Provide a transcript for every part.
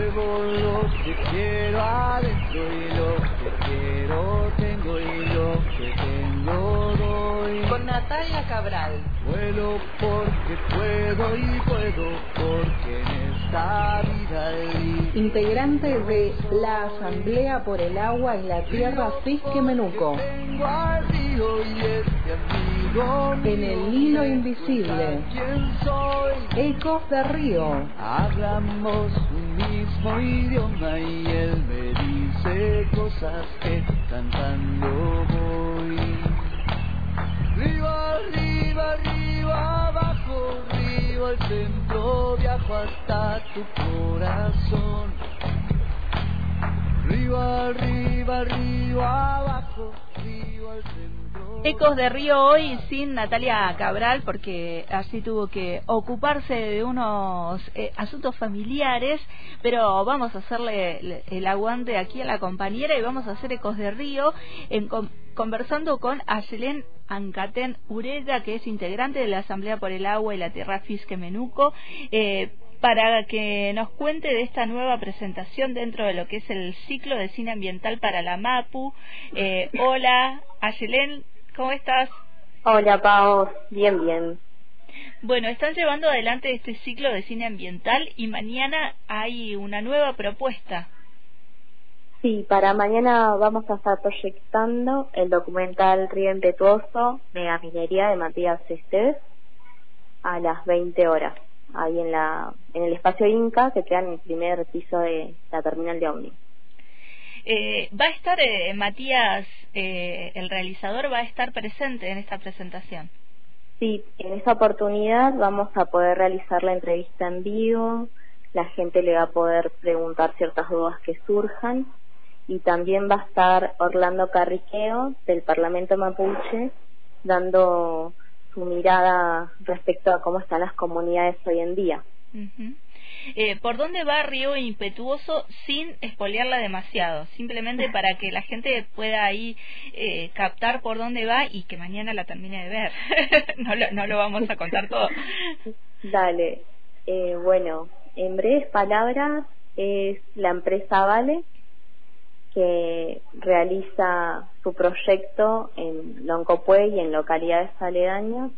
Llevo lo que quiero adentro y lo que quiero tengo y lo que tengo doy. Con Natalia Cabral. Vuelo porque puedo y puedo porque en esta vida integrante de la Asamblea por el Agua y la Tierra Fisque Menuco. Tengo al río y este amigo mío, en el hilo invisible. ¿Quién soy? Ecos de Río. Hablamos un mismo idioma y él me dice cosas que cantando voy. Arriba, arriba, arriba, abajo, río al centro, viajo hasta tu corazón. Arriba, arriba, arriba, abajo, río al centro. Ecos de Río hoy sin Natalia Cabral porque así tuvo que ocuparse de unos asuntos familiares, pero vamos a hacerle el aguante aquí a la compañera y vamos a hacer Ecos de Río conversando con Ayelen Ancaten Urella, que es integrante de la Asamblea por el Agua y la Tierra Fisque Menuco, para que nos cuente de esta nueva presentación dentro de lo que es el ciclo de cine ambiental para la MAPU. Hola, Ayelen, ¿cómo estás? Hola, Pau, bien, bien. Bueno, están llevando adelante este ciclo de cine ambiental y mañana hay una nueva propuesta. Sí, para mañana vamos a estar proyectando el documental Río Impetuoso, Megaminería de Matías Esteves, a las 20 horas, ahí en el espacio Inca, que queda en el primer piso de la terminal de ómnibus. Va a estar Matías, el realizador, va a estar presente en esta presentación. Sí, en esta oportunidad vamos a poder realizar la entrevista en vivo, la gente le va a poder preguntar ciertas dudas que surjan, y también va a estar Orlando Carriqueo del Parlamento Mapuche dando su mirada respecto a cómo están las comunidades hoy en día. ¿Por dónde va Río Impetuoso sin espolearla demasiado? Simplemente para que la gente pueda ahí captar por dónde va y que mañana la termine de ver. No lo vamos a contar todo. Dale. Bueno, en breves palabras, es la empresa Vale, que realiza su proyecto en Loncopuey y en localidades aledañas.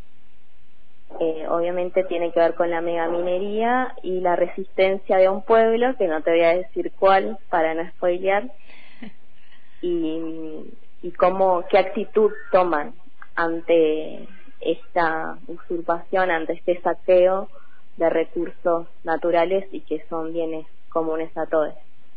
Obviamente tiene que ver con la megaminería y la resistencia de un pueblo, que no te voy a decir cuál para no spoilear, y qué actitud toman ante esta usurpación, ante este saqueo de recursos naturales y que son bienes comunes a todos.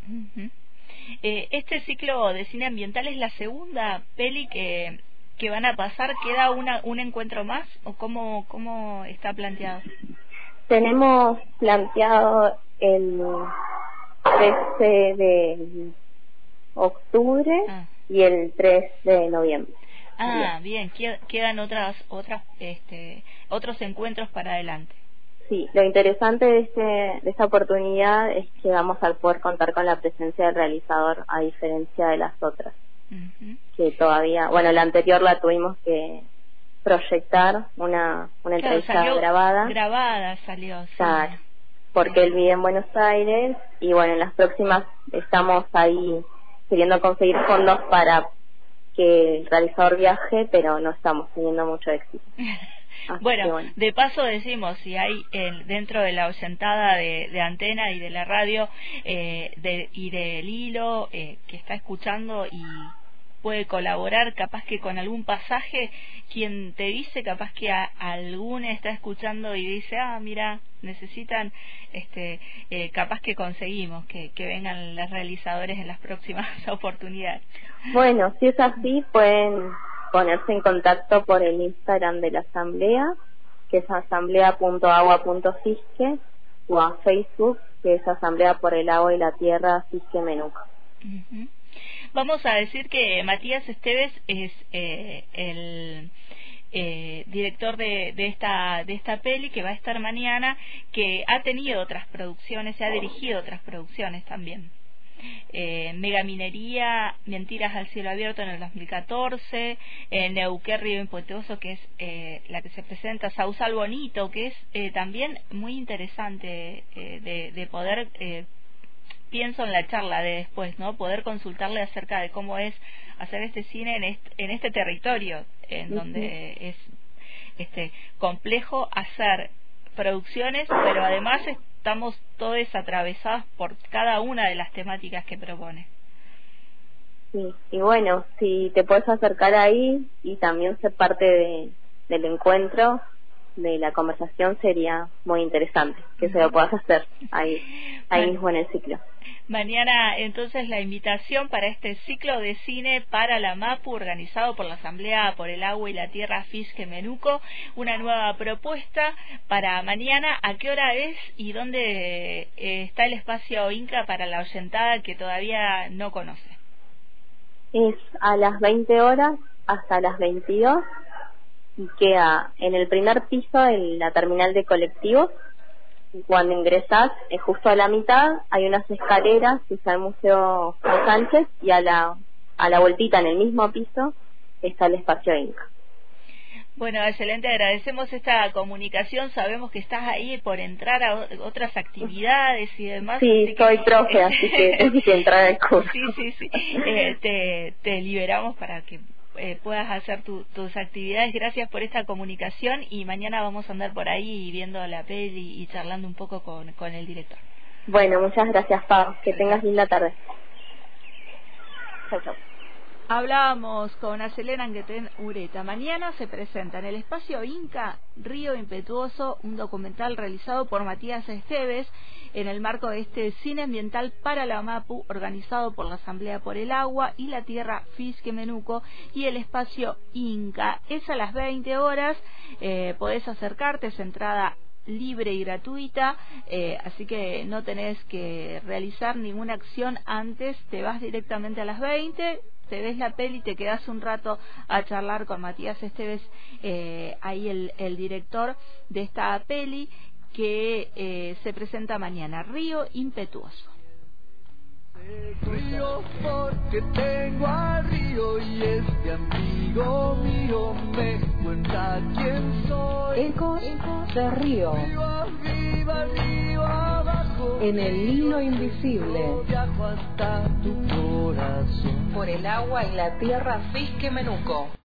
Este ciclo de cine ambiental es la segunda peli que van a pasar. ¿Queda un encuentro más o cómo está planteado? Tenemos planteado el 13 de octubre y el 3 de noviembre. Bien. Quedan otros encuentros para adelante. Sí, lo interesante de esta oportunidad es que vamos a poder contar con la presencia del realizador, a diferencia de las otras, que todavía, bueno, la anterior la tuvimos que proyectar, una entrevista grabada. Grabada salió, sí. Claro, porque él vive en Buenos Aires y bueno, en las próximas estamos ahí queriendo conseguir fondos para que el realizador viaje, pero no estamos teniendo mucho éxito. Bueno, de paso decimos, si hay dentro de la oyentada de Antena y de la radio y del hilo que está escuchando y puede colaborar capaz que con algún pasaje, quien te dice capaz que alguno está escuchando y dice, mira, necesitan, capaz que conseguimos que vengan los realizadores en las próximas oportunidades. Bueno, si es así, pueden ponerse en contacto por el Instagram de la Asamblea, que es asamblea.agua.fisque, o a Facebook, que es Asamblea por el Agua y la Tierra Fisque Menuco. Vamos a decir que Matías Esteves es el director de esta peli que va a estar mañana, que ha tenido otras producciones, se ha dirigido otras producciones también. Megaminería, Mentiras al cielo abierto en el 2014, Neuquén Río Impetuoso, que es la que se presenta, Sausal Bonito, que es también muy interesante de poder pienso en la charla de después, ¿no? Poder consultarle acerca de cómo es hacer este cine en este territorio, en donde es complejo hacer producciones, pero además estamos todos atravesados por cada una de las temáticas que propone. Sí, y bueno, si te puedes acercar ahí y también ser parte del encuentro, de la conversación, sería muy interesante que se lo puedas hacer ahí mismo en el ciclo. Mañana entonces la invitación para este ciclo de cine para la MAPU organizado por la Asamblea por el Agua y la Tierra Fisque Menuco, una nueva propuesta para mañana. ¿A qué hora es y dónde está el espacio Inca para la oyentada que todavía no conoce? Es a las 20 horas hasta las 22 y queda en el primer piso en la terminal de colectivos. Cuando ingresás, justo a la mitad, hay unas escaleras que está el Museo Juan Sánchez y a la vueltita en el mismo piso está el espacio Inca. Bueno, excelente, agradecemos esta comunicación, sabemos que estás ahí por entrar a otras actividades y demás. Sí, soy profe, así que tengo que entrar al curso. Sí. Te liberamos para que puedas hacer tus actividades. Gracias por esta comunicación y mañana vamos a andar por ahí viendo la peli y charlando un poco con el director. Bueno, muchas gracias, Pau. Que tengas linda tarde. Chau, chau. Hablábamos con Acelena Anguetén Ureta. Mañana se presenta en el espacio Inca Río Impetuoso, un documental realizado por Matías Esteves en el marco de este cine ambiental para la MAPU, organizado por la Asamblea por el Agua y la Tierra Fisque Menuco y el espacio Inca. Es a las 20 horas, podés acercarte, es entrada libre y gratuita, así que no tenés que realizar ninguna acción antes, te vas directamente a las 20, te ves la peli, te quedás un rato a charlar con Matías Esteves, ahí el director de esta peli que se presenta mañana, Río Impetuoso. Río porque tengo al río y este amigo mío me cuenta quién soy. Ecos de Río. Arriba, abajo. En el hilo invisible. Viajo hasta tu corazón. Por el agua y la tierra Fisque Menuco.